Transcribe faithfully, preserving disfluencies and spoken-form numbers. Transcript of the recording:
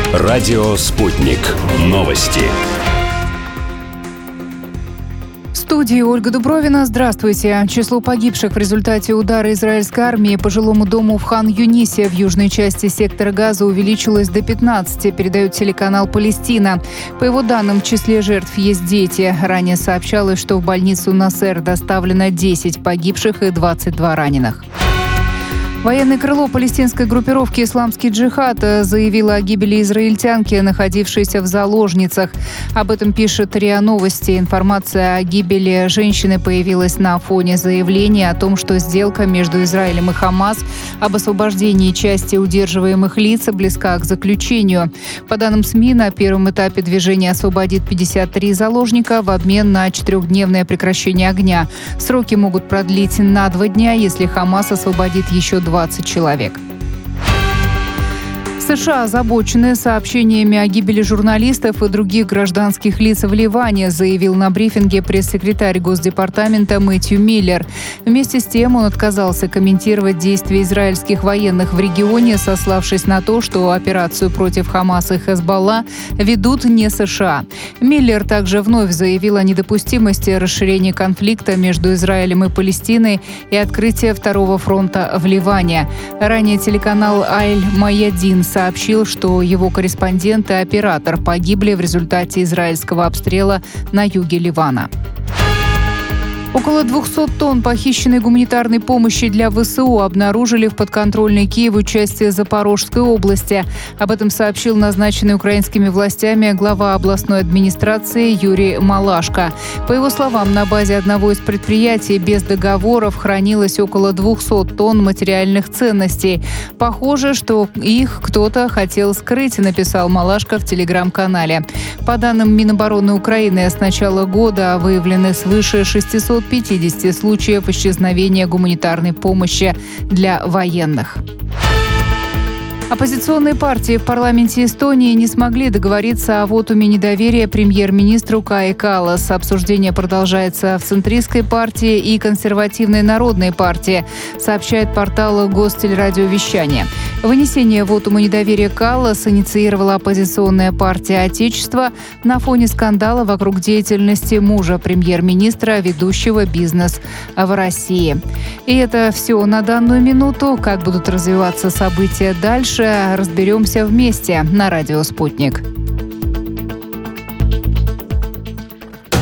Радио «Спутник». Новости. В студии Ольга Дубровина. Здравствуйте. Число погибших в результате удара израильской армии по жилому дому в Хан-Юнисе в южной части сектора Газа увеличилось до пятнадцати, передает телеканал «Палестина». По его данным, в числе жертв есть дети. Ранее сообщалось, что в больницу Насер доставлено десять погибших и двадцать два раненых. Военное крыло палестинской группировки «Исламский джихад» заявило о гибели израильтянки, находившейся в заложницах. Об этом пишет РИА Новости. Информация о гибели женщины появилась на фоне заявления о том, что сделка между Израилем и Хамас об освобождении части удерживаемых лиц близка к заключению. По данным СМИ, на первом этапе движение освободит пятьдесят три заложника в обмен на четырехдневное прекращение огня. Сроки могут продлить на два дня, если Хамас освободит еще двадцать человек. США озабочены сообщениями о гибели журналистов и других гражданских лиц в Ливане, заявил на брифинге пресс-секретарь Госдепартамента Мэтью Миллер. Вместе с тем он отказался комментировать действия израильских военных в регионе, сославшись на то, что операцию против Хамаса и Хезболла ведут не США. Миллер также вновь заявил о недопустимости расширения конфликта между Израилем и Палестиной и открытия второго фронта в Ливане. Ранее телеканал Аль-Маядин сообщил, что его корреспондент и оператор погибли в результате израильского обстрела на юге Ливана. Около двухсот тонн похищенной гуманитарной помощи для ВСУ обнаружили в подконтрольной Киеву части Запорожской области. Об этом сообщил назначенный украинскими властями глава областной администрации Юрий Малашко. По его словам, на базе одного из предприятий без договоров хранилось около двухсот тонн материальных ценностей. Похоже, что их кто-то хотел скрыть, написал Малашко в телеграм-канале. По данным Минобороны Украины, с начала года выявлены свыше шестисот пятидесяти случаев исчезновения гуманитарной помощи для военных. Оппозиционные партии в парламенте Эстонии не смогли договориться о вотуме недоверия премьер-министру Каи Каллас. Обсуждение продолжается в центристской партии и консервативной народной партии, сообщает портал Гостелерадиовещания. Вынесение вотума недоверия Каллас инициировала оппозиционная партия «Отечество» на фоне скандала вокруг деятельности мужа премьер-министра, ведущего бизнес в России. И это все на данную минуту. Как будут развиваться события дальше, разберемся вместе на радио «Спутник».